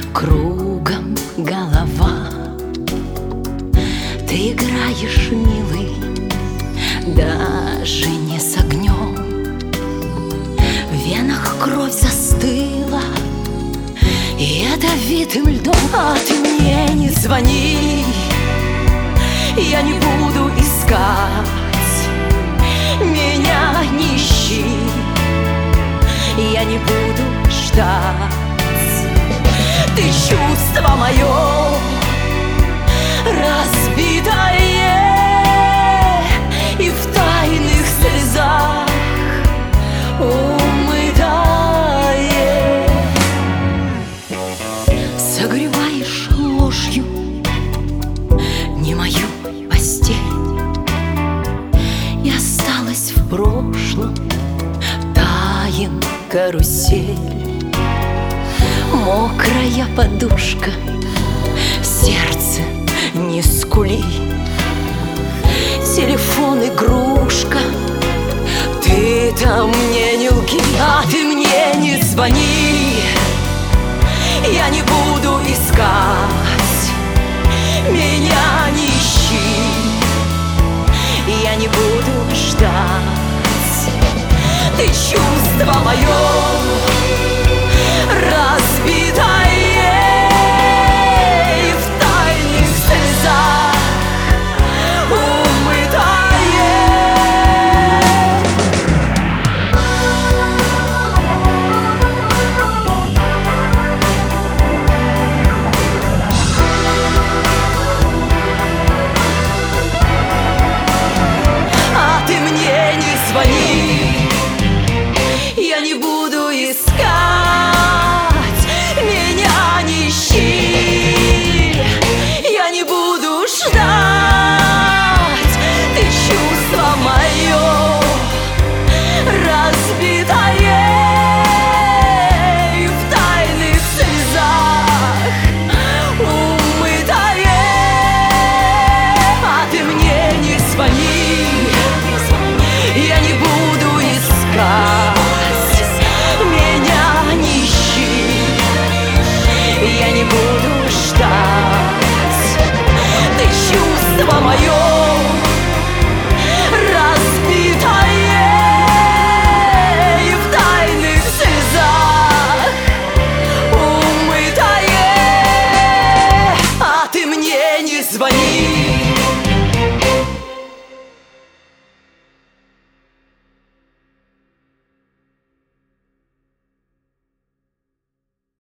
Кругом голова, ты играешь, милый, даже не с огнем. В венах кровь застыла, и ядовитым льдом. А ты мне не звони, я не буду искать, меня не ищи, я не буду ждать. Ты чувство мое разбитое и в тайных слезах умытое. Согреваешь ложью не мою постель, и осталась в прошлом таин карусель. Мокрая подушка, сердце не скули, телефон игрушка, ты-то мне не лги. А ты мне не звони, я не буду искать, меня не ищи, я не буду ждать. Ты чувство мое